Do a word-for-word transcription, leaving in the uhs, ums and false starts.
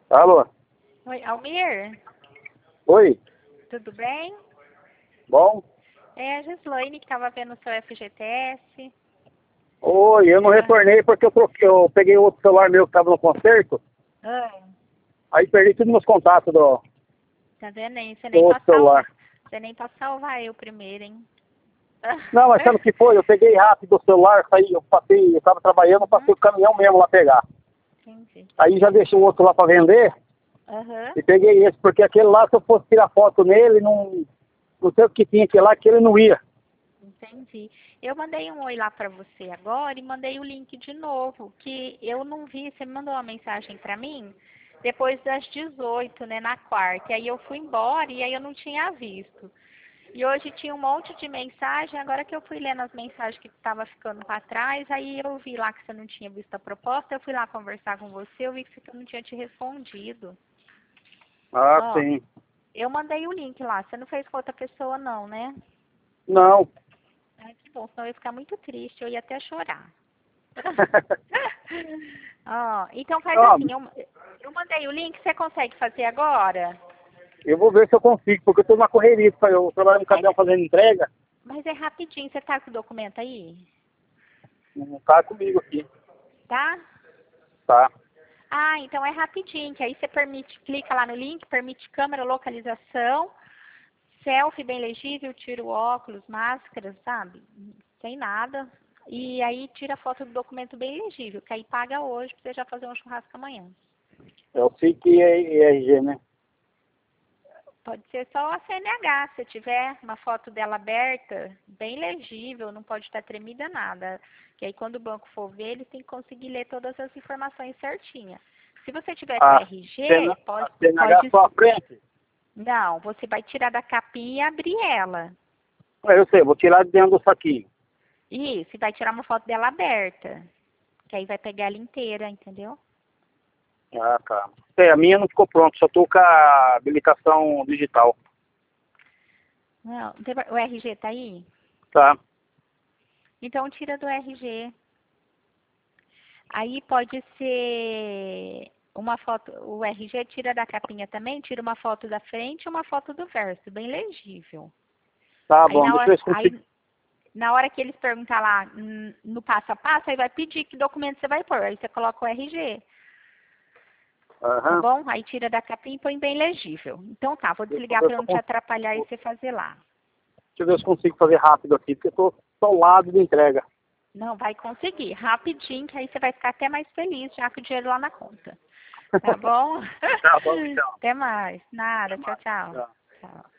Alô? Oi, Almir, Oi? tudo bem? Bom? É a Gislaine que estava vendo o seu F G T S. Oi, eu não Ah, retornei porque eu, troquei, eu peguei outro celular meu que estava no concerto, ah, aí perdi todos os meus contatos do, tá vendo aí? Você do nem outro pode salvar, celular. você nem pode salvar eu primeiro, hein? Não, mas sabe o que foi? Eu peguei rápido o celular, saí, eu passei, eu estava trabalhando, eu passei Uhum, o caminhão mesmo lá pegar. entendi. Aí já deixei o outro lá para vender Aham, e peguei esse, porque aquele lá, se eu fosse tirar foto nele, não, não sei o que tinha aquele lá, que ele não ia. entendi. Eu mandei um oi lá pra você agora e mandei o link de novo, que eu não vi, você me mandou uma mensagem pra mim depois das dezoito, né, na quarta. E aí eu fui embora e aí eu não tinha visto. E hoje tinha um monte de mensagem, agora que eu fui lendo as mensagens que estava ficando para trás, aí eu vi lá que você não tinha visto a proposta, eu fui lá conversar com você, eu vi que você não tinha te respondido. Ah, Ó, sim. eu mandei o link lá, você não fez com outra pessoa não, né? Não. Ai, que bom, senão eu ia ficar muito triste, eu ia até chorar. Ó, então faz Ah, assim, eu, eu mandei o link, você consegue fazer agora? eu vou ver se eu consigo, porque eu estou numa correria, eu trabalho no Mas, caminhão fazendo entrega, mas é rapidinho, você tá com o documento aí? não está comigo aqui. Tá? Tá. Ah, então é rapidinho, que aí você permite, clica lá no link, permite câmera, localização, selfie bem legível, tira o óculos, máscara, sabe? Sem nada. E aí tira a foto do documento bem legível, que aí paga hoje pra você já fazer um churrasco amanhã. É o S I C e R G, né? Pode ser só a C N H, se tiver uma foto dela aberta, bem legível, não pode estar tremida nada. Que aí quando o banco for ver, ele tem que conseguir ler todas as informações certinhas. Se você tiver com A R G, cena, pode, a C N H pode. só a frente. Não, você vai tirar da capinha e abrir ela. É, eu sei, vou tirar de dentro do saquinho. Isso, e vai tirar uma foto dela aberta. Que aí vai pegar ela inteira, entendeu? Ah, tá. É, a minha não ficou pronta, só tô com a habilitação digital. Não, não tem pro- o R G tá aí? Tá. Então tira do R G. Aí pode ser uma foto, o R G tira da capinha também, tira uma foto da frente e uma foto do verso, bem legível. Tá Aí bom, na deixa eu hora, ver se consigo. aí, na hora que eles perguntar lá hum, no passo a passo, aí vai pedir que documento você vai pôr. Aí você coloca o R G. Tá Aham. bom? Aí tira da capinha e põe bem legível. Então tá, vou Deixa eu desligar ver para se eu não te consigo. atrapalhar e você fazer lá. Deixa eu ver se consigo fazer rápido aqui, porque eu tô ao lado de entrega. Não, vai conseguir, rapidinho, que aí você vai ficar até mais feliz já com o dinheiro lá na conta. Tá bom? Tá bom, então. Até mais. Nada, Até tchau, mais. tchau. Tchau. Tchau.